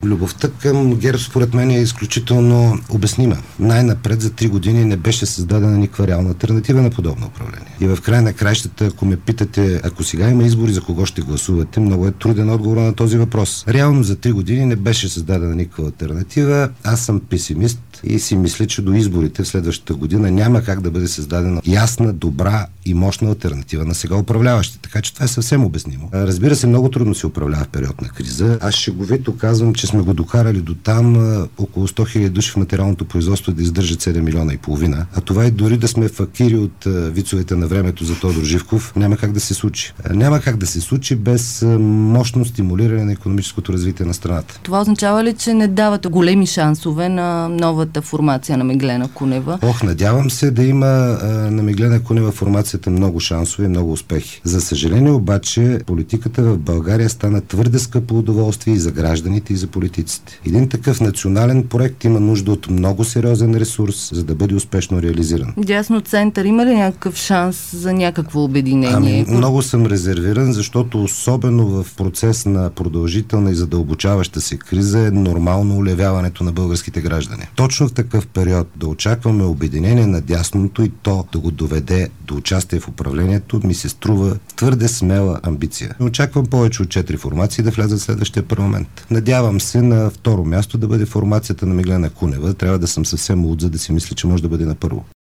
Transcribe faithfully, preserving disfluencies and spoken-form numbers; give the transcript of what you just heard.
Любовта към ГЕРБ според мен е изключително обяснима. Най-напред за три години не беше създадена никаква реална алтернатива на подобно управление. И в край на краищата, ако ме питате, ако сега има избори за кого ще гласувате, много е труден отговор на този въпрос. Реално за три години не беше създадена никаква алтернатива. Аз съм песимист и си мисля, че до изборите в следващата година няма как да бъде създадена ясна, добра и мощна алтернатива на сега управляващите. Така че това е съвсем обяснимо. Разбира се, много трудно се управлява в период на криза. Аз шеговито казвам, че сме го докарали до там около сто хиляди души в материалното производство да издържат седем милиона и половина. А това е дори да сме факири от вицовете на времето за Тодор Живков, няма как да се случи. Няма как да се случи без мощно стимулиране на икономическото развитие на страната. Това означава ли, че не давате големи шансове на новата формация на Меглена Кунева? Ох, надявам се да има а, на Меглена Кунева формацията много шансове и много успехи. За съжаление обаче, политиката в България стана твърде скъпо удоволствие и за гражданите, и за политиците. Един такъв национален проект има нужда от много сериозен ресурс, за да бъде успешно реализиран. Дясно център има ли някакъв шанс за някакво обединение? Ами, много съм резервиран, защото особено в процес на продължителна и задълбочаваща се криза е нормално улевяването на българските граждани. Точно в такъв период да очакваме обединение на дясното и то да го доведе до участие в управлението ми се струва твърде смела амбиция. Очаквам повече от четири формации да влязат в следващия парламент. Надявам се на второ място да бъде формацията на Меглена Кунева. Трябва да съм съвсем луд, за да си мисля, че може да бъде на първо.